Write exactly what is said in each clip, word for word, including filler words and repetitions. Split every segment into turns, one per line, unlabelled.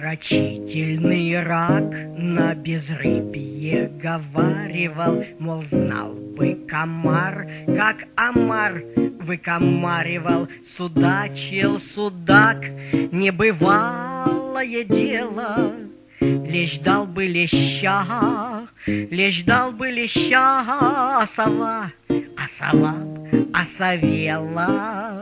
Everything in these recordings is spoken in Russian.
Рачительный рак на безрыбье говаривал, мол, знал бы комар, как омар выкомаривал. Судачил судак, небывалое дело, лещ дал бы леща, лещ дал бы леща, а сова, а сова осовела.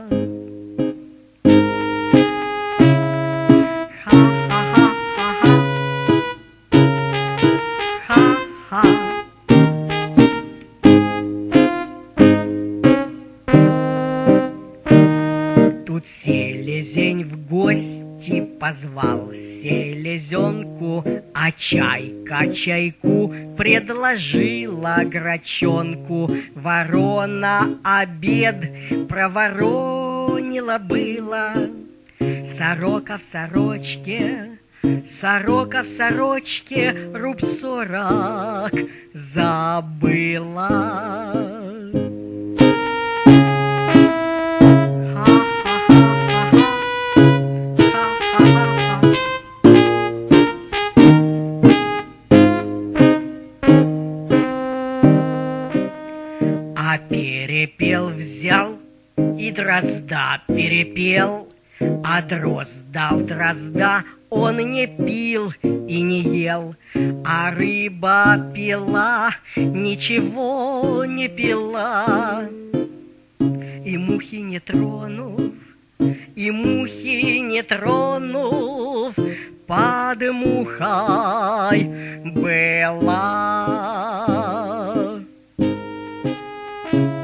Тут селезень в гости позвал селезенку, а чайка чайку предложила грачонку. Ворона обед проворонила было, сорока в сорочке, сорока в сорочке руб сорок забыла. А перепел взял и дрозда перепел, а дрозд дал дрозда, он не пил и не ел, а рыба пила, ничего не пила. И мухи не тронув, и мухи не тронув, под мухой была.